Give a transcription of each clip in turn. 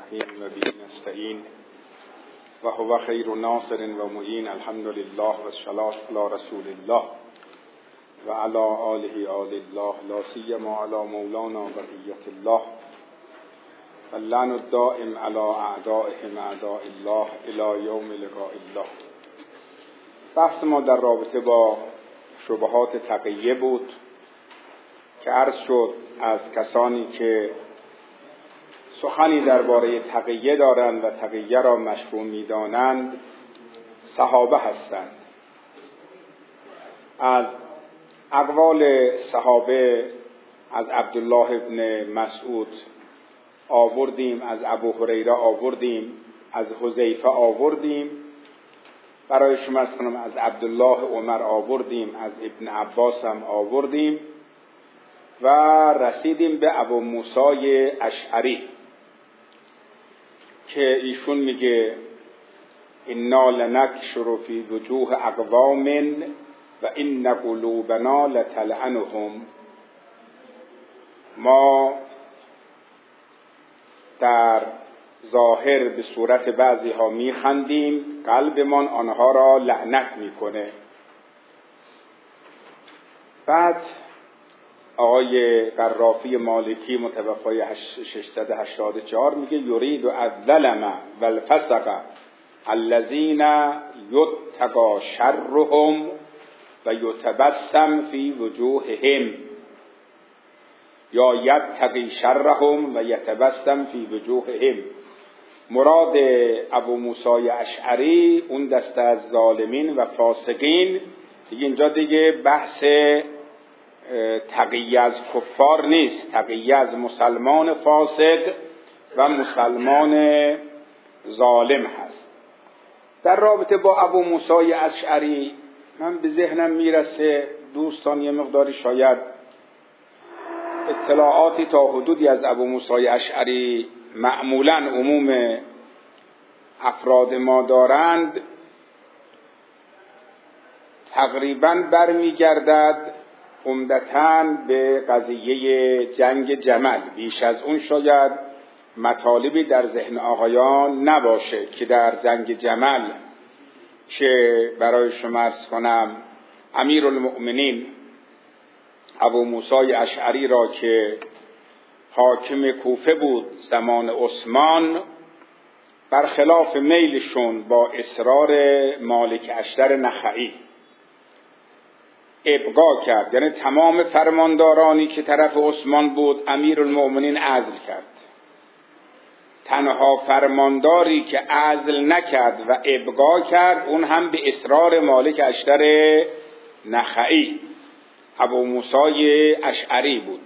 الرحیم و به نستعین و هو خیر ناصر و معین. الحمد لله و الصلاة علی رسول الله و علی آله آل الله، لا سیما علی مولانا بقیة الله، اللعن الدائم علی اعدائهم اعداء الله الی یوم لقاء الله. بحث ما در رابطه با شبهات تقیه بود که عرض شد از کسانی که سخنی درباره تقیه دارند و تقیه را مشروع می‌دانند صحابه هستند. از اقوال صحابه از عبدالله ابن مسعود آوردیم، از ابو هریره آوردیم، از حذیفه آوردیم، برای شما از کنم از عبدالله عمر آوردیم، از ابن عباس هم آوردیم و رسیدیم به ابو موسی اشعری که ایشون میگه انا لنکشر فی وجوه اقوام و ان قلوبنا لتلعنهم. ما در ظاهر به صورت بعضی ها میخندیم، قلبمان آنها را لعنت میکنه. بعد آقای قرافی مالکی متوفای 684 میگه یرید الظلم والفسق الذین یتقی شرهم و یتبسم فی وجوههم، یا یتقی شرهم و یتبسم فی وجوههم. مراد ابو موسی اشعری اون دسته از ظالمین و فاسقین دیگه، اینجا دیگه بحث تقیه از کفار نیست، تقیه از مسلمان فاسق و مسلمان ظالم هست. در رابطه با ابو موسی اشعری من به ذهنم میرسه دوستان یه مقداری شاید اطلاعاتی تا حدودی از ابو موسی اشعری معمولاً عموم افراد ما دارند، تقریباً برمیگردد عمدتاً به قضیه جنگ جمل. بیش از اون شاید مطالبی در ذهن آقایان نباشه که در جنگ جمل که برای شما عرض کنم امیرالمؤمنین ابو موسی اشعری را که حاکم کوفه بود زمان عثمان، برخلاف میلشون با اصرار مالک اشتر نخعی ابقا کرد، یعنی تمام فرماندارانی که طرف عثمان بود امیرالمؤمنین عزل کرد. تنها فرمانداری که عزل نکرد و ابقا کرد اون هم به اصرار مالک اشتر نخعی ابو موسی اشعری بود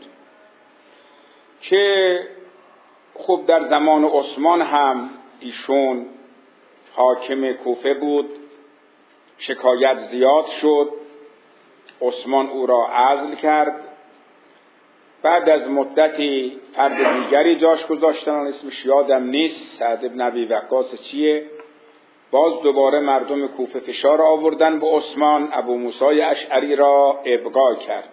که خب در زمان عثمان هم ایشون حاکم کوفه بود. شکایت زیاد شد، عثمان او را عزل کرد. بعد از مدتی فرد دیگری جاش گذاشتن، اسمش یادم نیست، سعد بن ابی وقاص چیه، باز دوباره مردم کوفه فشار آوردن به عثمان، ابو موسی اشعری را ابقا کرد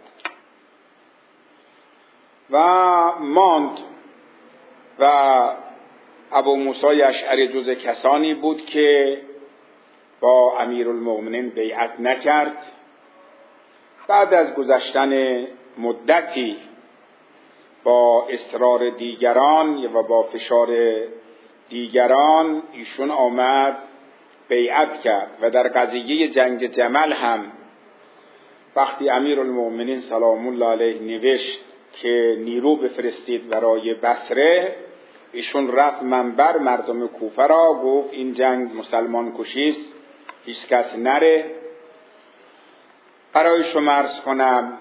و ماند. و ابو موسی اشعری جز کسانی بود که با امیرالمؤمنین بیعت نکرد. بعد از گذشتن مدتی با اصرار دیگران و با فشار دیگران ایشون آمد بیعت کرد و در قضیه جنگ جمل هم وقتی امیرالمؤمنین سلام الله علیه نوشت که نیرو بفرستید برای بصره، ایشون رفت منبر مردم کوفه را گفت این جنگ مسلمان کشیست، هیچ کس نره. برای شما عرض کنم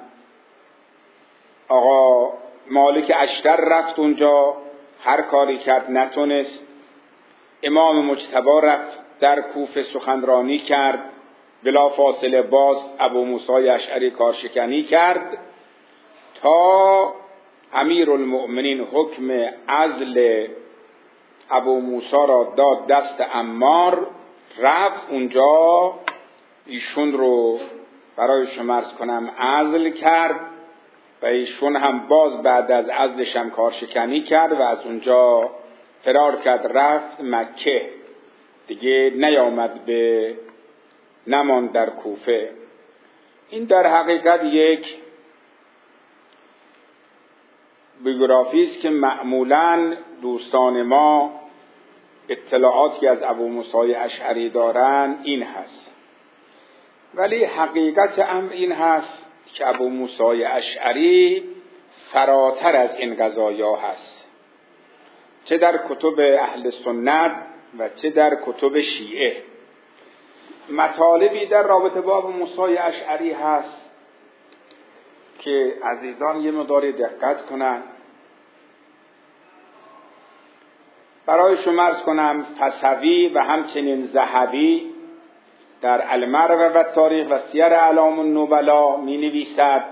آقا مالک اشتر رفت اونجا، هر کاری کرد نتونست. امام مجتبی رفت در کوفه سخنرانی کرد، بلا فاصله باز ابو موسی اشعری کارشکنی کرد تا امیرالمؤمنین حکم عزل ابو موسی را داد دست عمار. رفت اونجا ایشون رو برای شما عرض کنم عزل کرد و ایشون هم باز بعد از عزلش هم کارشکنی کرد و از اونجا فرار کرد رفت مکه، دیگه نماند در کوفه. این در حقیقت یک بیوگرافی است که معمولاً دوستان ما اطلاعاتی از ابو موسی اشعری دارن این هست، ولی حقیقت امر این هست که ابو موسی اشعری فراتر از این قضایا هست، چه در کتب اهل سنت و چه در کتب شیعه. مطالبی در رابطه با ابو موسی اشعری هست که عزیزان یه مقداری دقت کنن. برای شما عرض کنم فسوی و همچنین ذهبی در المرو و تاریخ و سیر اعلام النبلا می نویسد،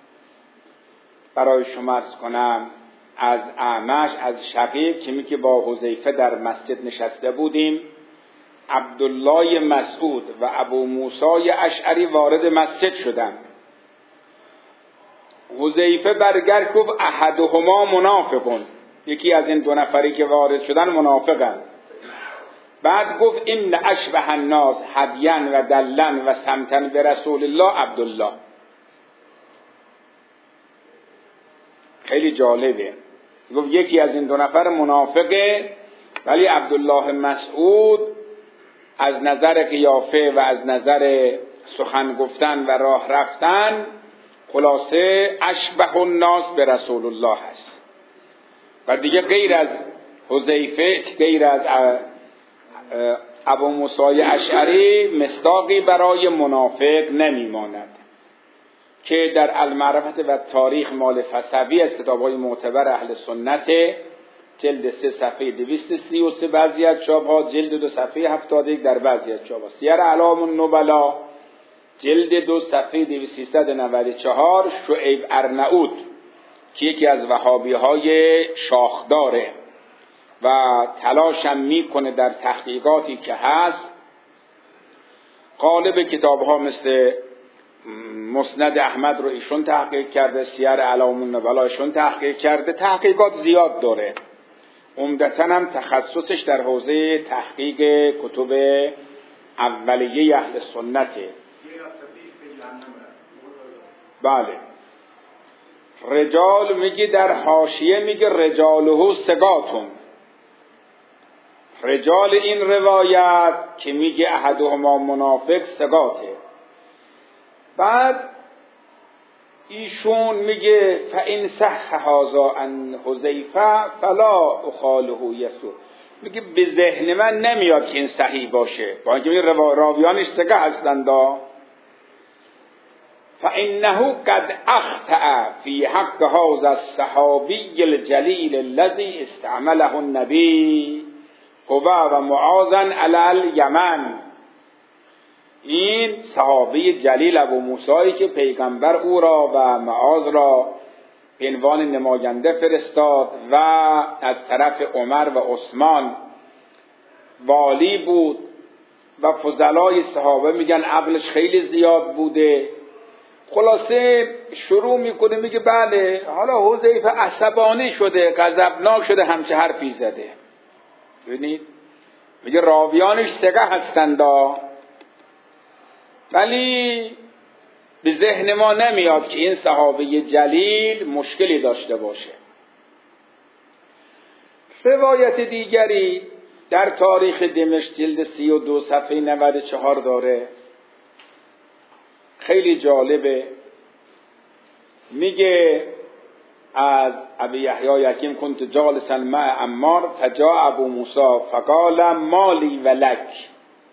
برای شما عرض کنم از اعمش از شقیق که میگه با حذیفه در مسجد نشسته بودیم، عبدالله مسعود و ابو موسی اشعری وارد مسجد شدند. حذیفه برگشت گفت احدهما منافقون، یکی از این دو نفری که وارد شدن منافقن. بعد گفت این اشبه الناس هدیا و دلن و سمتن به رسول الله عبدالله. خیلی جالبه، گفت یکی از این دو نفر منافقه، ولی عبدالله مسعود از نظر قیافه و از نظر سخن گفتن و راه رفتن خلاصه اشبه الناس به رسول الله هست. و دیگه غیر از حذیفه، غیر از ابو موسی اشعری مصداقی برای منافق نمیماند، که در المعرفت و تاریخ مال فسوی از کتاب‌های معتبر اهل سنت، جلد 3 صفحه 233 بعضی از چاپ‌ها، جلد 2 صفحه 71 در بعضی از چاپ‌ها، سیر اعلام النبلا جلد 2 صفحه 2394، شعیب ارناؤوط که یکی از وهابی‌های شاخداره و تلاشم میکنه در تحقیقاتی که هست، غالب کتاب‌ها مثل مسند احمد رو ایشون تحقیق کرده، سیر اعلام النبلا ایشون تحقیق کرده، تحقیقات زیاد داره. عمدتاً هم تخصصش در حوزه تحقیق کتب اولیه اهل سنته. بله. رجال میگه در حاشیه میگه رجاله ثقاتون، رجال این روایت که میگه احدهما منافق ثقاته. بعد ایشون میگه فإن صح هذا عن حذیفه فلا اخاله یسوع، میگه به ذهن من نمیاد که این صحیح باشه، با اینکه میگه راویانش ثقه هستند. فإنه قد اخطأ في حق هذا الصحابي الجليل الذي استعمله النبي هو و معاذ علی الیمن. این صحابی جلیل ابو موسی که پیغمبر او را و معاذ را به عنوان نماینده فرستاد و از طرف عمر و عثمان والی بود و فضلای صحابه میگن عقلش خیلی زیاد بوده. خلاصه شروع میکنه میگه بله حالا حذیفه عصبانی شده، غضبناک شده، همچه حرفی زده. ببینید میگه راویانش ثقه هستندا، ولی به ذهن ما نمیاد که این صحابی جلیل مشکلی داشته باشه. روایت دیگری در تاریخ دمشق جلد 32 صفحه 94 داره، خیلی جالبه. میگه از ابی یحیی یکیم کنت جالسا مع عمار فجاء ابو موسی فقال مالی ولک.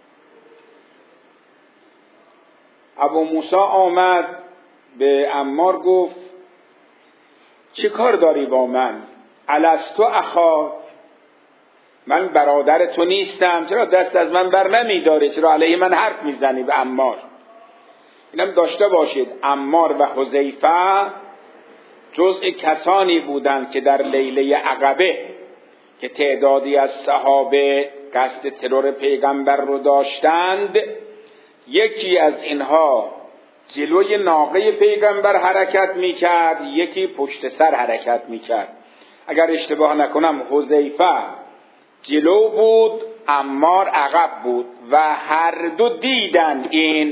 ابو موسی آمد به عمار گفت چه کار داری با من؟ الستو اخاک، من برادر تو نیستم؟ چرا دست از من بر نمیداری؟ چرا علیه من حرف میزنی؟ به عمار اینم داشته باشید عمار و حذیفه جزء کسانی بودند که در لیله عقبه که تعدادی از صحابه قصد ترور پیغمبر رو داشتند، یکی از اینها جلوی ناقه پیغمبر حرکت میکرد، یکی پشت سر حرکت میکرد. اگر اشتباه نکنم حذیفه جلو بود، عمار عقب بود و هر دو دیدن این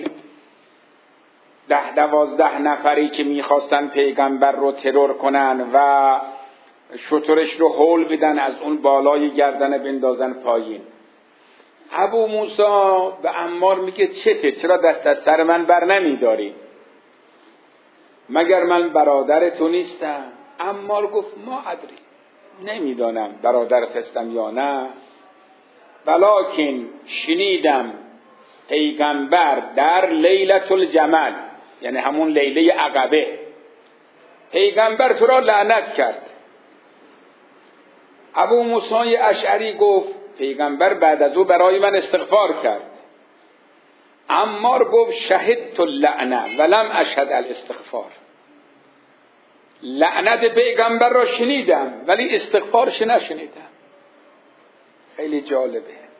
10-12 نفری که میخواستن پیغمبر رو ترور کنن و شترش رو هول بدن، از اون بالای گردن بندازن پایین. ابو موسی به عمار میگه چته؟ چرا دست از سر من بر نمیداری؟ مگر من برادر تو نیستم؟ عمار گفت ما ادری، نمیدانم برادرت هستم یا نه، ولکن شنیدم پیغمبر در لیلة الجمل، یعنی همون لیله عقبه، پیغمبر تو را لعنت کرد. ابو موسی اشعری گفت پیغمبر بعد از او برای من استغفار کرد. عمار گفت شهدت اللعنه ولم اشهد الاستغفار، لعنت پیغمبر را شنیدم ولی استغفارش نشنیدم. خیلی جالبه.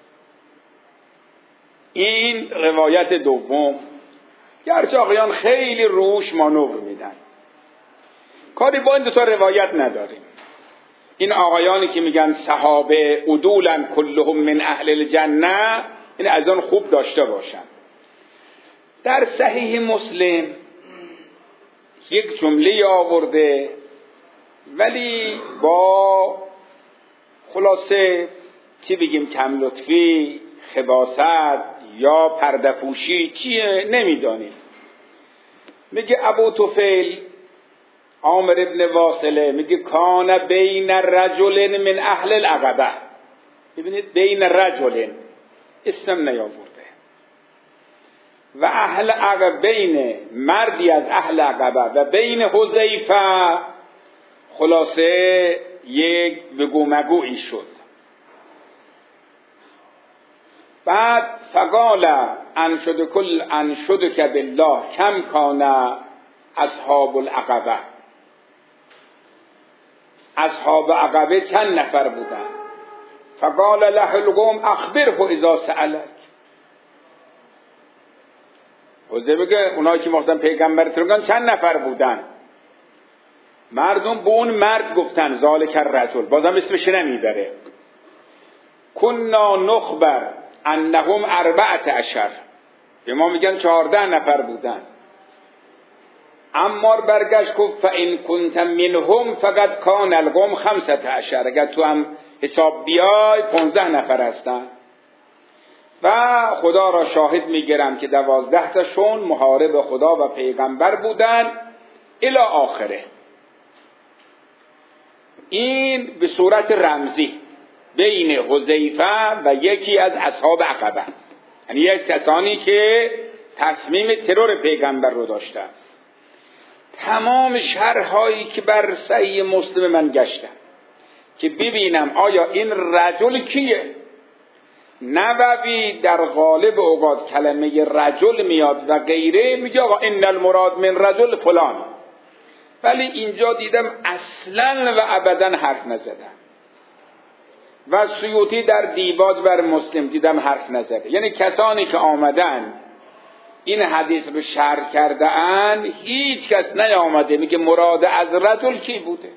این روایت دوم، گرچه آقایان خیلی روش مانور میدن، کاری با این دوتا روایت نداریم. این آقایانی که میگن صحابه عدولن کلهم من اهل الجنه، این از آن خوب داشته باشن. در صحیح مسلم یک جمله آورده ولی با خلاصه چی بگیم، کم لطفی، خباثت یا پرده‌پوشی چیه نمیدانیم. میگه ابو طفیل عامر ابن واصله میگه کان بین رجل من اهل العقبه. ببینید بین رجل اسم نیاورده و اهل عقبه، بین مردی از اهل عقبه و بین حذیفه خلاصه یک بگو مگویی شد. بعد فقال انشدک بالله کم کان اصحاب العقبه، اصحاب عقبه چند نفر بودن؟ فقال له القوم اخبره اذا سألک. حذیفه میگه اونایی که مخواستن پیغمبر ترگان چند نفر بودن؟ مردم به اون مرد گفتن ذالک الرجل، بازم اسمش نمیبره. کنا نخبر انهم 14، به ما میگن 14 نفر بودن. عمار برگشت گفت فان کنت منهم فقد کان القوم 15، اگر تو هم حساب بیای 15 نفر هستن و خدا را شاهد میگیرم که 12 تاشون محارب خدا و پیغمبر بودن الی آخره. این به صورت رمزی بین حذیفه و یکی از اصحاب عقبه، یعنی یک کسانی که تصمیم ترور پیغمبر رو داشتن. تمام شرحایی که بر صحیح مسلم من گشتم که ببینم آیا این رجل کیه. نووی در غالب اوقات کلمه رجل میاد و غیره، میگه آقا ان المراد من رجل فلان، ولی اینجا دیدم اصلا و ابدا حرف نزدن. و سیوطی در دیباج بر مسلم دیدم حرف نزده. یعنی کسانی که آمدن این حدیث رو شرح کرده اند، هیچ کس نیامده میگه مراد از رجل کی بوده.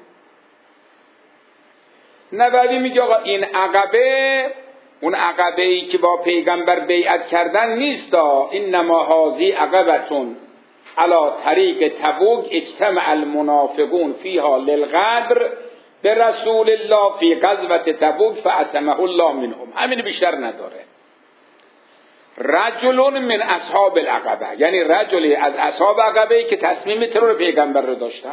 نووی میگه آقا این عقبه، اون عقبه ای که با پیغمبر بیعت کردن نیستا، انما هذی عقبتون علی طریق تبوک اجتمع المنافقون فیها للغدر به رسول الله فی غزوه تبوک فعصمه الله منهم. همین بیشتر نداره. رجل من اصحاب العقبه، یعنی رجلی از اصحاب عقبه که تصمیم ترور پیغمبر رو داشتن.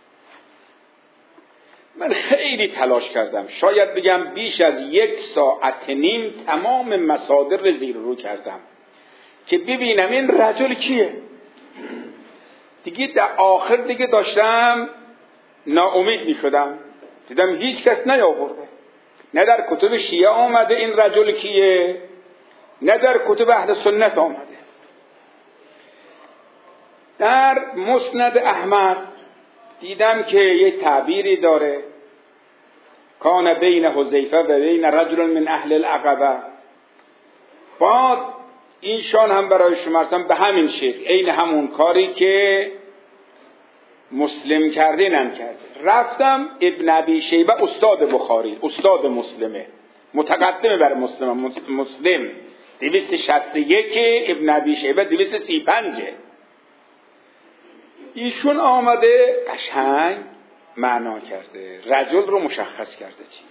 من خیلی تلاش کردم، شاید بگم بیش از 1.5 ساعت تمام مصادر زیر رو کردم که ببینم این رجل کیه. دیگه در آخر دیگه داشتم ناامید می شدم، دیدم هیچ کس نیاورده، نه در کتب شیعه آمده این رجل کیه، نه در کتب اهل سنت آمده. در مسند احمد دیدم که یک تعبیری داره کان بین حذیفه و بین رجل من اهل العقبه. بعد اینشان هم برای شما به همین شکل عین همون کاری که مسلم کرده نم کرده. رفتم ابن ابی شیبه استاد بخاری، استاد مسلمه، متقدمه بر مسلم 261، ابن ابی شیبه 235. ایشون آمده قشنگ معنا کرده، رجل رو مشخص کرده چیه.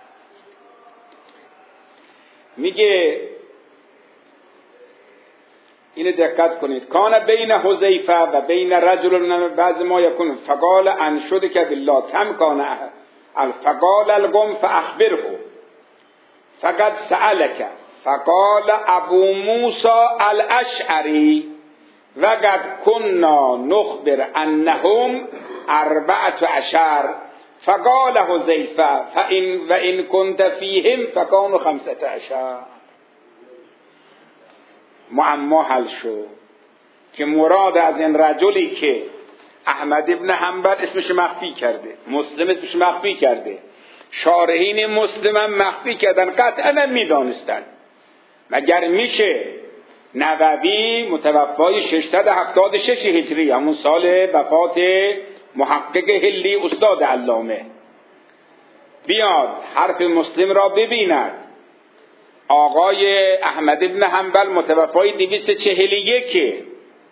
میگه اینو دقت کنید، کان بین حذیفه و بین رجل بعض ما یکون فقال انشدک بالله کم کان الفقال القم فاخبره فقد سألك فقال ابو موسی الاشعری وقد كنا نخبر انهم 14 فقال حذیفه وان كنت فیهم فكانوا 15. معما حل شد که مراد از این رجلی که احمد ابن حنبل اسمش مخفی کرده، مسلم اسمش مخفی کرده، شارحین مسلم هم مخفی کردن، قطعا میدانستن. مگر میشه نووی متوفای 676 هجری، همون سال وفات محقق هلی استاد علامه، بیاد حرف مسلم را ببیند. آقای احمد ابن حنبل متوفای 241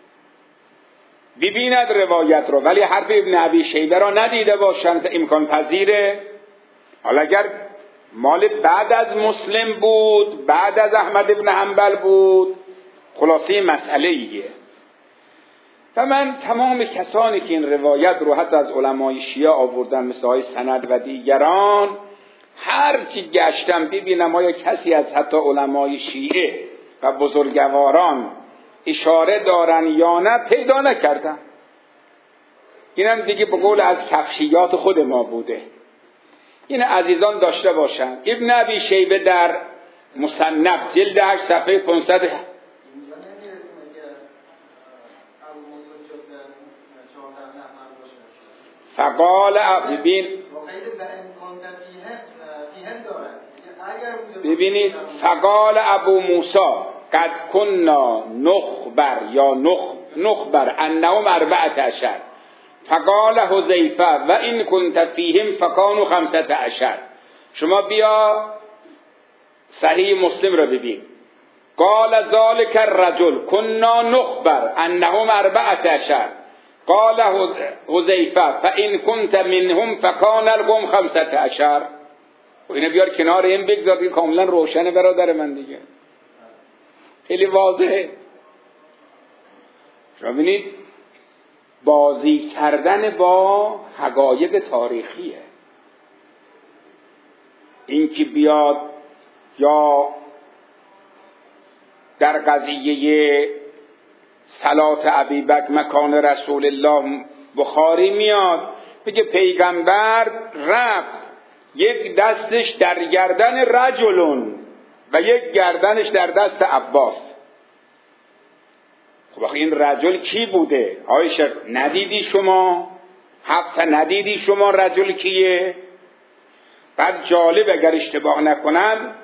ببیند روایت رو، ولی حرف ابن ابی شیبه را ندیده باشند، امکان پذیره. حالا اگر مال بعد از مسلم بود، بعد از احمد ابن حنبل بود، خلاصه مسئله ایه. و من تمام کسانی که این روایت رو حتی از علمای شیعه آوردن مثل های سند و دیگران، هر چی گشتم ببینم آیا کسی از حتی علمای شیعه و بزرگواران اشاره دارن یا نه، پیدا نکردم. اینم دیگه به قول از کفشیات خود ما بوده. این عزیزان داشته باشن. ابن ابی شیبه در مصنف جلد 8 صفحه 500 فقال ببینید فقال ابو موسی قد كنا نخبر یا نخبر انهم 14 فقال حذیفه و این كنت فیهم فکانوا 15. شما بیا صحیح مسلم رو ببین. قال ذلك الرجل كنا نخبر انهم 14 قال حذیفه فان كنت منهم فكان القوم 15. و اینو بیار کنار این بگذار که کاملا روشنه برادر من دیگه، خیلی واضحه. شما ببینید بازی کردن با حقایق تاریخیه. این که بیاد یا در قضیه صلات ابی بکر مکان رسول الله بخاری میاد بگه پیغمبر رفت یک دستش در گردن رجلون و یک گردنش در دست عباس. خب آخه این رجل کی بوده؟ عایشه ندیدی شما؟ حفصه ندیدی شما رجل کیه؟ بعد جالب اگر اشتباه نکنم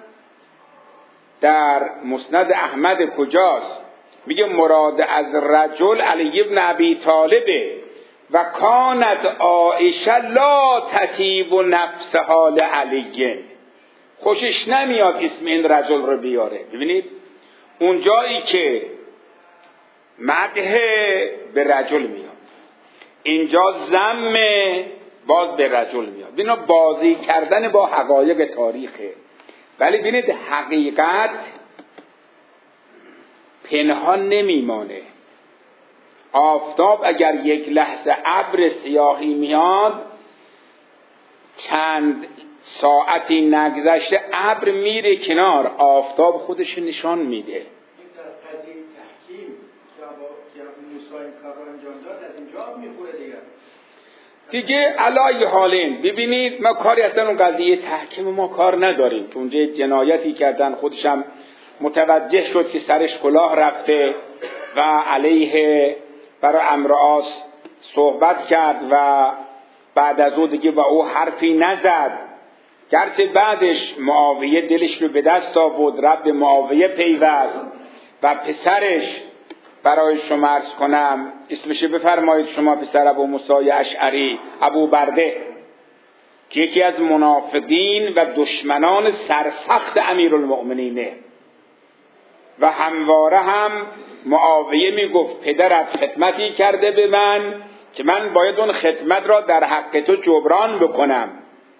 در مسند احمد کجاست میگه مراد از رجل علی ابن ابی طالبه و کانت عایشه لا تطیب نفسها لعلی. خوشش نمیاد اسم این رجل رو بیاره. ببینید اون جایی که مدح به رجل میاد، اینجا ذم باز به رجل میاد. ببینید بازی کردن با حقایق تاریخه. ولی ببینید حقیقت پنهان نمیمانه. آفتاب اگر یک لحظه ابر سیاهی میاد، چند ساعتی نگذشته ابر میره کنار، آفتاب خودش نشان میده. این در قضیه تحکیم که موسی این کار رو انجام داد از اینجا میخوره دیگه علای حالین. ببینید ما کاری اصلا اون قضیه تحکیم ما کار نداریم. تو اونجا جنایتی کردن، خودشم متوجه شد که سرش کلاه رفته و علیه برای امرآس صحبت کرد و بعد از او دیگه با او حرفی نزد. گرچه بعدش معاویه دلش رو به دست آورد، رب به معاویه پیوست و پسرش برای شما عرض کنم اسمش بفرمایید شما، پسر ابو موسی اشعری، ابو برده، که یکی از منافقین و دشمنان سرسخت امیرالمؤمنینه و همواره هم معاویه میگفت پدرت خدمتی کرده به من که من باید اون خدمت را در حق تو جبران بکنم.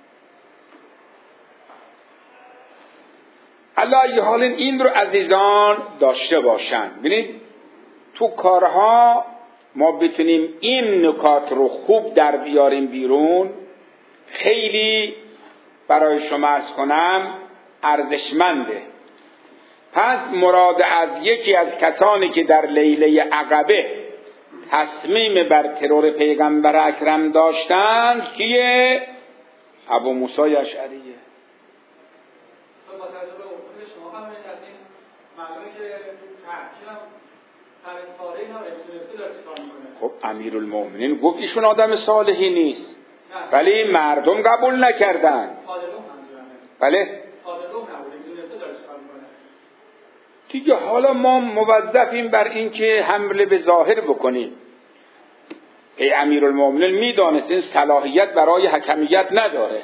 علی حال این رو عزیزان داشته باشن. ببینید تو کارها ما بتونیم این نکات رو خوب در بیاریم بیرون، خیلی برای شما عرض کنم ارزشمنده. پس مراد از یکی از کسانی که در لیله عقبه تصمیم بر ترور پیغمبر اکرم داشتند کیه؟ ابو موسی اشعریه. خب امیرالمؤمنین گفت ایشون آدم صالحی نیست، ولی مردم قبول نکردن. بله دیگه حالا ما موظفیم بر این که حمله به ظاهر بکنیم. ای امیرالمؤمنین میدانست این صلاحیت برای حکمیت نداره،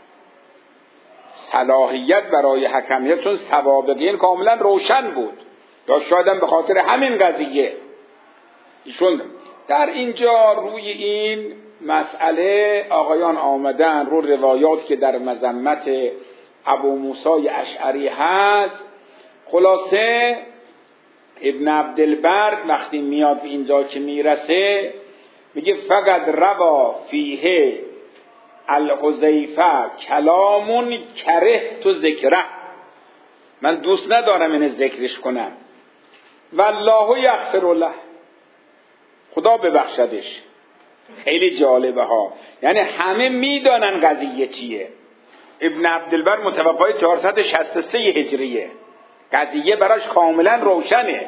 صلاحیت برای حکمیت چون سوابقین کاملا روشن بود، یا شاید هم به خاطر همین قضیه ایشون در اینجا روی این مسئله آقایان آمدن رو روایات که در مذمت ابو موسی اشعری هست. خلاصه ابن عبدالبر وقتی میاد به اینجا که میرسه میگه فقط روا فیه الحذیفه کلامون کره تو ذکره، من دوست ندارم اینه ذکرش کنم، والله یغفر له، خدا ببخشدش. خیلی جالبه ها، یعنی همه میدانن قضیه چیه. ابن عبدالبر متوفای 463 هجریه، قضیه براش کاملا روشنه.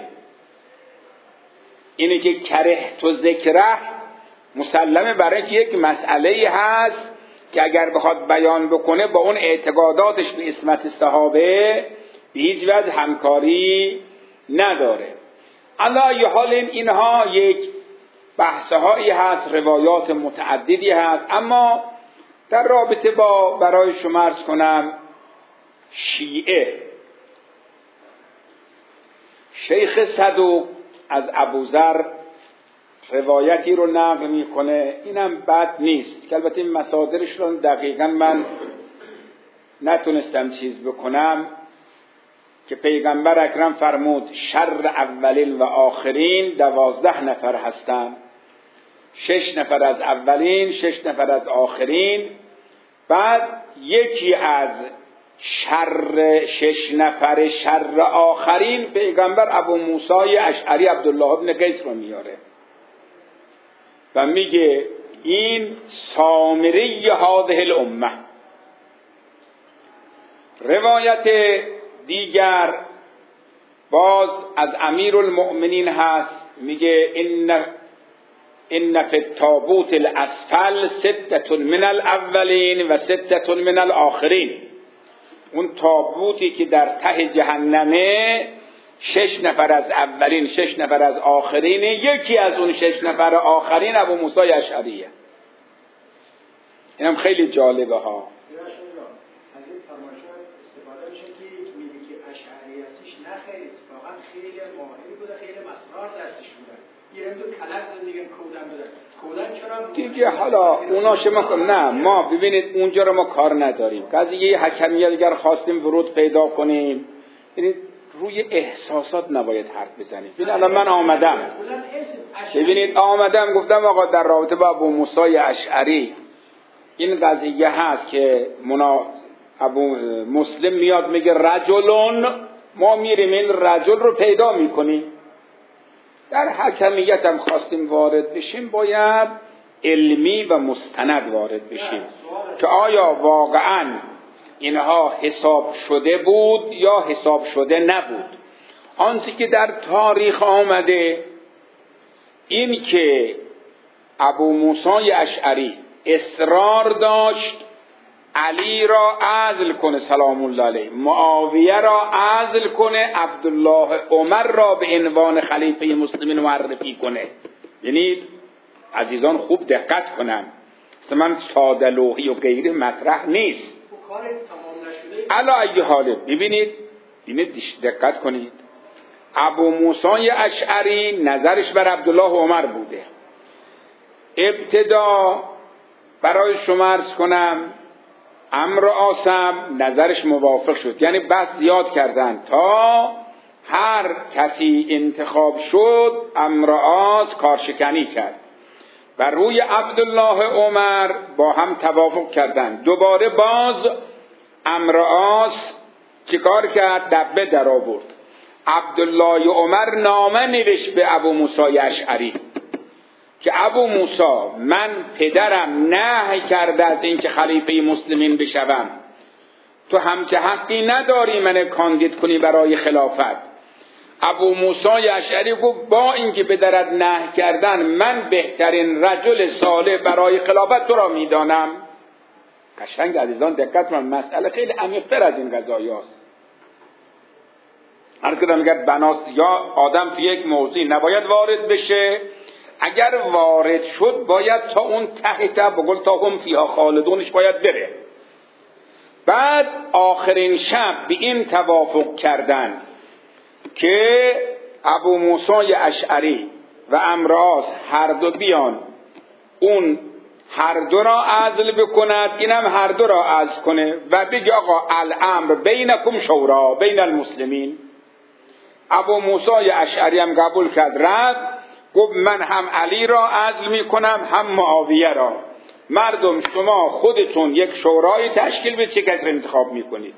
اینه که کره تو ذکره مسلمه برای که یک مسئله هست که اگر بخواد بیان بکنه با اون اعتقاداتش به عصمت صحابه به هیچ وجه همکاری نداره. علی حال اینها یک بحثهایی هست، روایات متعددی هست، اما در رابطه با برای شما عرض کنم شیعه، شیخ صدوق از ابوذر روایتی رو نقل میکنه، اینم بد نیست که البته این مصادرش رو دقیقا من نتونستم چیز بکنم، که پیغمبر اکرم فرمود شر اولین و آخرین 12 نفر هستن، 6 نفر از اولین، 6 نفر از آخرین. بعد یکی از شر 6 نفر شر آخرین پیغمبر ابو موسی اشعری عبدالله ابن قیس رو میاره و میگه این سامری هذه الامه. روایت دیگر باز از امیرالمؤمنین هست، میگه ان فی التابوت الاسفل 6 من الاولین و 6 من الاخرین. اون تابوتی که در ته جهنمه 6 نفر از اولین 6 نفر از آخرین، یکی از اون 6 نفر آخرین ابو موسی اشعریه. اینم خیلی جالبه ها. از این تماشا استفاده میشه که میگه که اشعریاتیش نخرید، واقعا خیلی ماهری بوده، خیلی مسرار دستش بوده، یه دو کلک زندگی کودن بوده. کودن چرا دیگه حالا اونا شما نه، ما ببینید اونجا رو ما کار نداریم. قضیه حکمیت اگر خواستیم ورود پیدا کنیم، ببینید روی احساسات نباید حرف بزنیم. ببین الان من آمدم گفتم آقا در رابطه با ابو موسی اشعری این قضیه هست که ابو مسلم میاد میگه رجلون، ما میریم این رجل رو پیدا میکنیم. در حکمیت هم خواستیم وارد بشیم باید علمی و مستند وارد بشیم که آیا واقعا اینها حساب شده بود یا حساب شده نبود. آنچه که در تاریخ آمده این که ابو موسی اشعری اصرار داشت علی را عزل کنه سلام الله علیه، معاویه را عزل کنه، عبدالله عمر را به عنوان خلیفه مسلمین معرفی کنه. یعنی عزیزان خوب دقت کنن، من ساده لوحی و غیره مطرح نیست. کار تمام نشده. علا ای حاله ببینید دقت کنید، ابو موسی اشعری نظرش بر عبدالله و عمر بوده. ابتدا برای شما عرض کنم عمرو عاصم نظرش موافق شد، یعنی بس زیاد کردن تا هر کسی انتخاب شد عمرو عاص کارشکنی کرد و روی عبدالله عمر با هم توافق کردن. دوباره باز عمرو عاص چیکار کرد؟ دبه در آورد. عبدالله عمر نامه نوشت به ابو موسی اشعری که ابو موسی من پدرم نهی کرده از اینکه خلیفه مسلمین بشوم، تو همچه حقی نداری من کاندید کنی برای خلافت. ابو موسی اشعری گفت با اینکه پدرت نهی کردن من بهترین رجل صالح برای خلافت تو را میدانم. قشنگ عزیزان دقت کنید، مسئله خیلی عمیق‌تر از این قضایا است. عرض کردم اگر بناس یا آدم تو یک موضوعی نباید وارد بشه، اگر وارد شد باید تا اون ته بقول تا هم فیها خالدونش باید بره. بعد آخرین شب به این توافق کردن که ابو موسی اشعری و عمرو عاص هر دو بیان اون هر دو را عزل بکند، اینم هر دو را عزل کنه و بگه آقا الامر بینکم شورا بین المسلمین. ابو موسی اشعری هم قبول کرد، رد گفت من هم علی را عزل میکنم هم معاویه را. مردم شما خودتون یک شورای تشکیل به چه کسی انتخاب میکنید.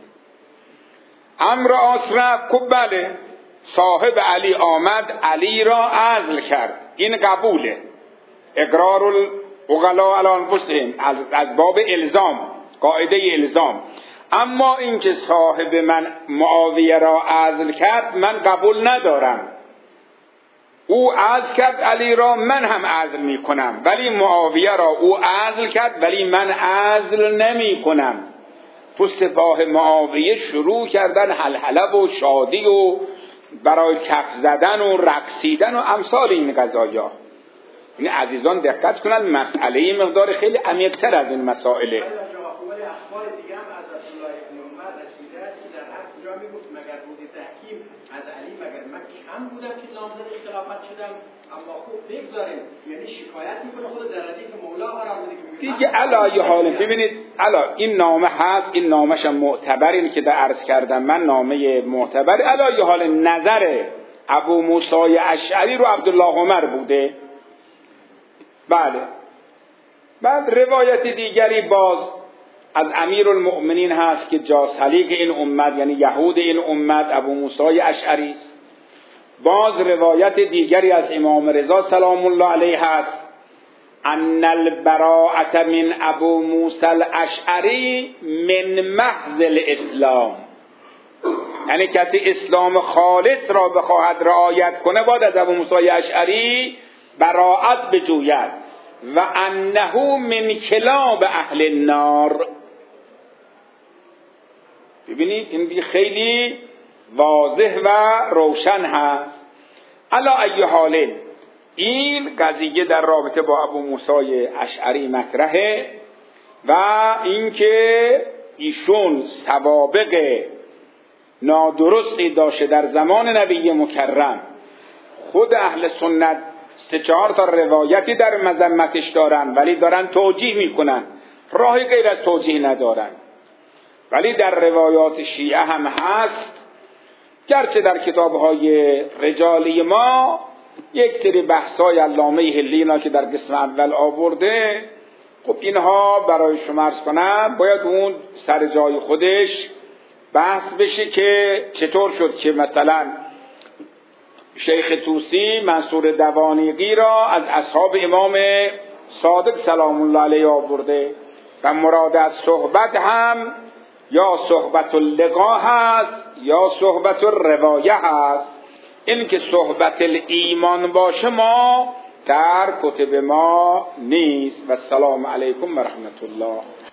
عمرو عاص رفت گفت بله. صاحب علی آمد علی را عزل کرد، این قبوله. اقرار العقلاء علی انفسهم از باب الزام، قاعده الزام. اما اینکه صاحب من معاویه را عزل کرد من قبول ندارم. او عزل کرد علی را، من هم عزل می کنم، ولی معاویه را او عزل کرد ولی من عزل نمی کنم. تو سپاه معاویه شروع کردن هلهله و شادی و برای کف زدن و رقصیدن و امثال این قضایا. این عزیزان دقت کنند، مسئله مقدار خیلی عمیق‌تر از این مسائله. اخبار دیگه هم از رسول الله ابن عمر رسیده است که در هر کجا میگفت مگر روز تحکیم از علی مگر من کم بودم که نامزد خلافت شدم، اما خوب بگذاریم. یعنی شکایت میکنه خود در ردیف مولا قرار میده دیگه علای حال. ببینید علا این نامه هست، این نامش هم معتبر، این که در عرض کردم من نامه معتبر. علای حال نظر ابو موسی اشعری رو عبدالله عمر بوده. بله. بعد روایت دیگری باز از امیرالمؤمنین هست که جاسلیق این امت یعنی یهود این امت ابو موسی اشعری است. باز روایت دیگری از امام رضا سلام الله علیه هست ان البراءة من ابو موسی الاشعری من محض الاسلام، یعنی کسی اسلام خالص را بخواهد رعایت کنه باید از ابو موسی اشعری براءت بجوید و انه من کلاب اهل النار. ببینید این خیلی واضح و روشن هست. علی ای حال این قضیه در رابطه با ابو موسی اشعری مطرحه و اینکه ایشون سوابق نادرستی داشته در زمان نبی مکرم. خود اهل سنت 3-4 تا روایتی در مذمتش دارن ولی دارن توجیه میکنن، راهی غیر از توجیه ندارن. ولی در روایات شیعه هم هست، گرچه در کتاب‌های رجالی ما یک سری بحث‌های علامه حلینا که در قسم اول آورده، خب اینها برای شما عرض کنم باید اون سر جای خودش بحث بشه که چطور شد که مثلا شیخ طوسی منصور دوانیقی را از اصحاب امام صادق سلام الله علیه آورده و مراد از صحبت هم یا صحبت اللقا هست یا صحبت الروایه هست. این که صحبت الایمان باشه ما در کتب ما نیست. و السلام علیکم و رحمت الله.